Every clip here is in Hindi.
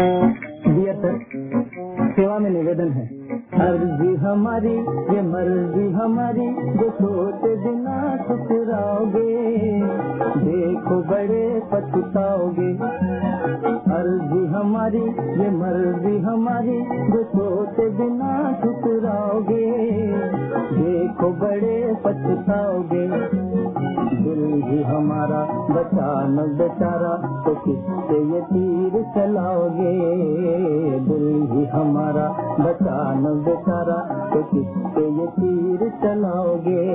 डियर सर, सेवा में निवेदन है। अर्जी हमारी ये मर्जी हमारी, जो सोचे बिना ठुकराओगे, देखो बड़े पछताओगे। अर्जी हमारी ये मर्जी हमारी, जो सोचे बिना ठुकराओगे, देखो बड़े पछताओगे। दिल ही हमारा बचा न बेचारा, तो किससे ये तीर चलाओगे। दिल ही हमारा बचा न बेचारा, तो किससे ये तीर चलाओगे।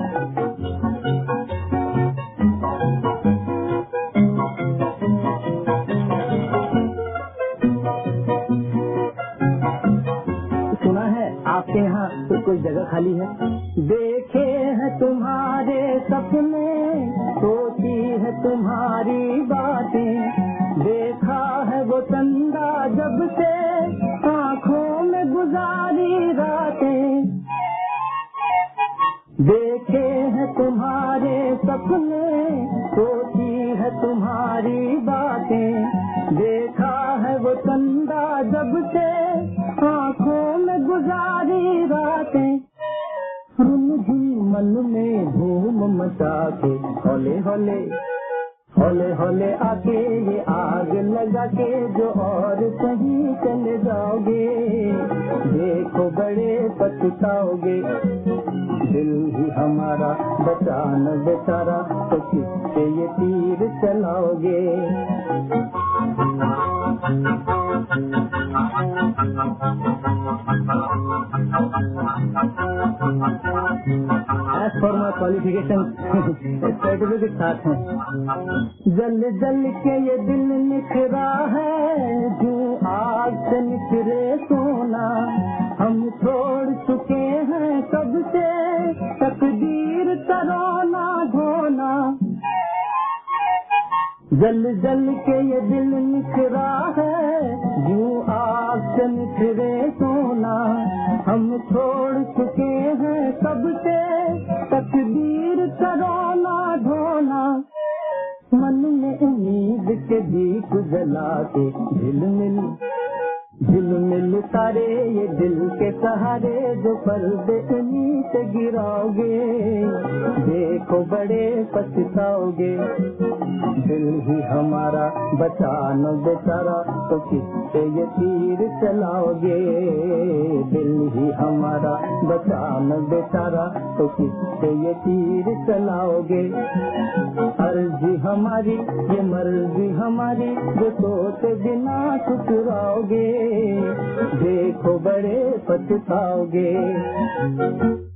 सुना है आपके यहाँ तो कोई जगह खाली है। देखे हैं तुम्हारे सपने, सोची है तुम्हारी बातें, देखा है वो चंदा जब से, आँखों में गुजारी रातें। देखे हैं तुम्हारे सपने, सोची है तुम्हारी बातें, देखा है वो चंदा जब से, आँखों में गुजारी रातें। मन में धूम मचा के, हौले हौले हौले हौले आके ये आग लगा के, जो और कहीं चले जाओगे, देखो बड़े पछताओगे। दिल ही हमारा बचा न बेचारा, तो किससे ये तीर चलाओगे। As for my qualifications, certificate साथ है। जल जल के ये दिल निखरा है, जो आग से निखरे सोना, हम छोड़ चुके हैं कब से, तकदीर तरोना धोना। जल जल के ये दिल निखरा है, जो आग से निखरे सोना, हम छोड़ चुके हैं कब से, तकदीर तरोना धोना। मन में उम्मीद के दीप जला के, झिलमिल तारे ये दिल के सहारे, जो पर्दे उन्हीं से गिराओगे, देखो बड़े पछताओगे। दिल ही हमारा बचा न बेचारा, तो किससे ये तीर चलाओगे। दिल ही हमारा बचा न बेचारा, तो किससे ये तीर चलाओगे। अर्जी हमारी ये मर्जी हमारी, जो सोचे बिना ठुकराओगे, देखो बड़े पछताओगे।